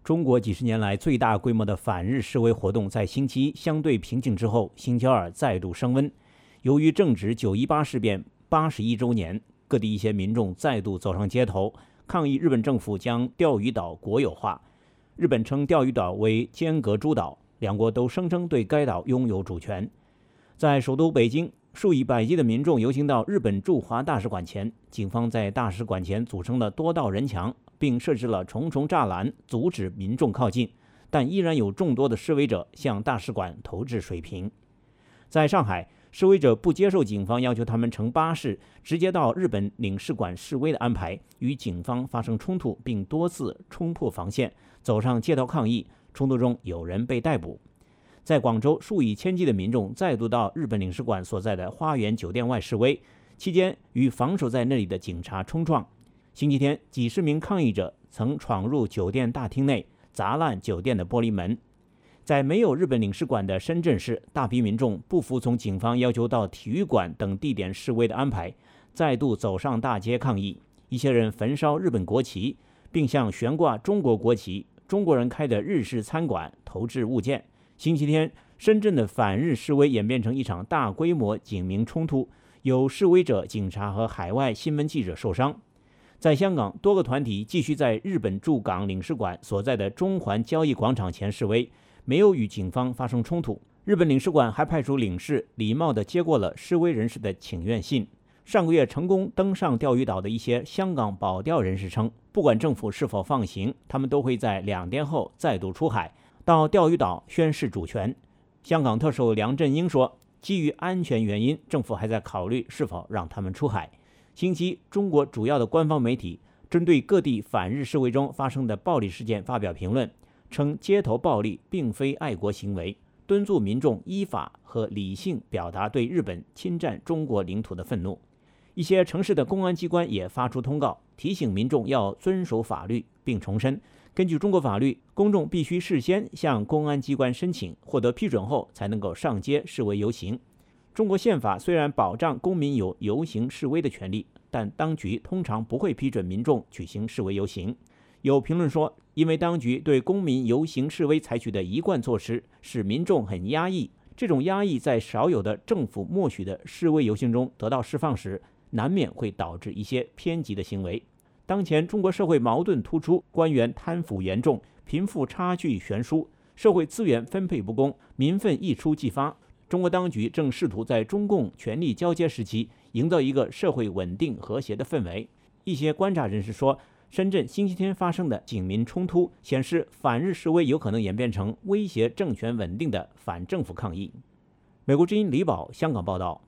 中国几十年来最大规模的反日示威活动在星期一相对平静之后，星期二再度升温。由于正值9·18事变81周年，各地一些民众再度走上街头，抗议日本政府将钓鱼岛国有化。日本称钓鱼岛为尖阁诸岛，两国都声称对该岛拥有主权。在首都北京，数以百计的民众游行到日本驻华大使馆前，警方在大使馆前组成了多道人墙，并设置了重重栅栏，阻止民众靠近，但依然有众多的示威者向大使馆投掷水瓶。在上海，示威者不接受警方要求他们乘巴士直接到日本领事馆示威的安排，与警方发生冲突，并多次冲破防线，走上街头抗议。冲突中有人被逮捕。在广州，数以千计的民众再度到日本领事馆所在的花园酒店外示威，期间与防守在那里的警察冲撞。星期天，几十名抗议者曾闯入酒店大厅内，砸烂酒店的玻璃门。在没有日本领事馆的深圳市，大批民众不服从警方要求到体育馆等地点示威的安排，再度走上大街抗议。一些人焚烧日本国旗，并向悬挂中国国旗、中国人开的日式餐馆投掷物件。星期天，深圳的反日示威演变成一场大规模警民冲突，有示威者、警察和海外新闻记者受伤。在香港，多个团体继续在日本驻港领事馆所在的中环交易广场前示威，没有与警方发生冲突。日本领事馆还派出领事礼貌地接过了示威人士的请愿信。上个月成功登上钓鱼岛的一些香港保钓人士称，不管政府是否放行，他们都会在2天后再度出海，到钓鱼岛宣示主权。香港特首梁振英说，基于安全原因，政府还在考虑是否让他们出海。星期一，中国主要的官方媒体针对各地反日示威中发生的暴力事件发表评论，称街头暴力并非爱国行为，敦促民众依法和理性表达对日本侵占中国领土的愤怒。一些城市的公安机关也发出通告，提醒民众要遵守法律，并重申，根据中国法律，公众必须事先向公安机关申请，获得批准后才能够上街示威游行。中国宪法虽然保障公民有游行示威的权利，但当局通常不会批准民众举行示威游行。有评论说，因为当局对公民游行示威采取的一贯措施使民众很压抑，这种压抑在少有的政府默许的示威游行中得到释放时，难免会导致一些偏激的行为。当前中国社会矛盾突出，官员贪腐严重，贫富差距悬殊，社会资源分配不公，民愤一触即发。中国当局正试图在中共权力交接时期营造一个社会稳定和谐的氛围。一些观察人士说，深圳星期天发生的警民冲突显示，反日示威有可能演变成威胁政权稳定的反政府抗议。美国之音李宝香港报道。